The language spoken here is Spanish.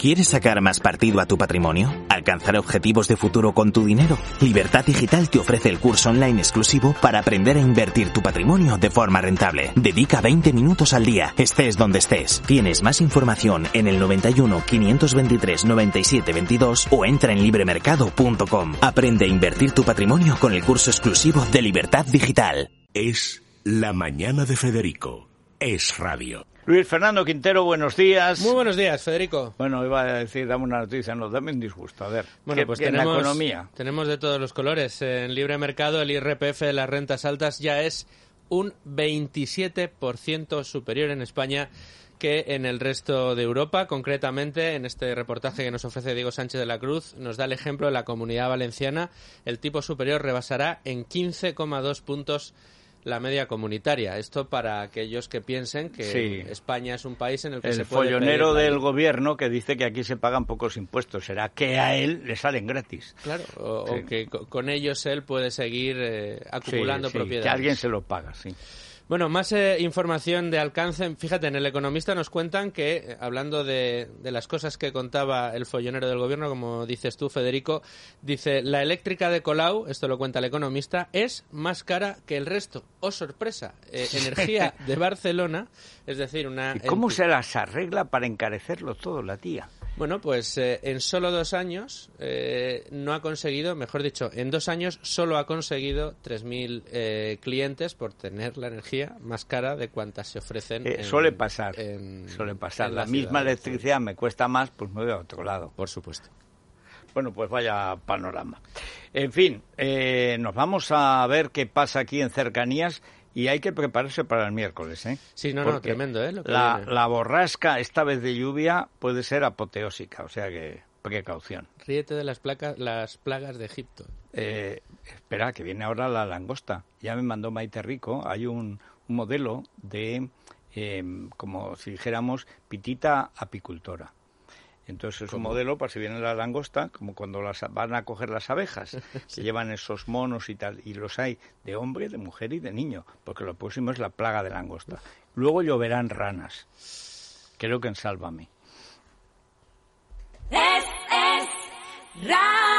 ¿Quieres sacar más partido a tu patrimonio? ¿Alcanzar objetivos de futuro con tu dinero? Libertad Digital te ofrece el curso online exclusivo para aprender a invertir tu patrimonio de forma rentable. Dedica 20 minutos al día, estés donde estés. Tienes más información en el 91 523 97 22 o entra en libremercado.com. Aprende a invertir tu patrimonio con el curso exclusivo de Libertad Digital. Es La Mañana de Federico. Es radio. Luis Fernando Quintero, buenos días. Muy buenos días, Federico. Bueno, iba a decir, dame una noticia, no, dame un disgusto. A ver, bueno, pues en la economía. Tenemos de todos los colores. En libre mercado el IRPF de las rentas altas ya es un 27% superior en España que en el resto de Europa. Concretamente, en este reportaje que nos ofrece Diego Sánchez de la Cruz, nos da el ejemplo de la Comunidad Valenciana. El tipo superior rebasará en 15,2 puntos la media comunitaria. Esto para aquellos que piensen que España es un país en el que se puede pedir. El follonero del gobierno que dice que aquí se pagan pocos impuestos. ¿Será que a él le salen gratis? Claro, o que con ellos él puede seguir acumulando propiedades. Que alguien se lo paga, sí. Bueno, más información de alcance. Fíjate, en El Economista nos cuentan que, hablando de las cosas que contaba el follonero del gobierno, como dices tú, Federico, dice, la eléctrica de Colau, esto lo cuenta El Economista, es más cara que el resto. ¡Oh, sorpresa! Energía de Barcelona, es decir, una... ¿Y cómo se las arregla para encarecerlo todo la tía? Bueno, pues en solo 2 años no ha conseguido, mejor dicho, en 2 años solo ha conseguido 3.000 clientes por tener la energía más cara de cuantas se ofrecen. Suele pasar. La misma electricidad me cuesta más, pues me voy a otro lado. Por supuesto. Bueno, pues vaya panorama. En fin, nos vamos a ver qué pasa aquí en Cercanías. Y hay que prepararse para el miércoles, ¿eh? Sí, no, tremendo, ¿eh? La borrasca, esta vez de lluvia, puede ser apoteósica, o sea que precaución. Ríete de las plagas de Egipto. Espera, que viene ahora la langosta. Ya me mandó Maite Rico, hay un modelo de, como si dijéramos, pitita apicultora. Entonces es un modelo para si viene la langosta, como cuando van a coger las abejas, que llevan esos monos y tal, y los hay de hombre, de mujer y de niño, porque lo próximo es la plaga de langosta. Luego lloverán ranas, creo que en Sálvame. Es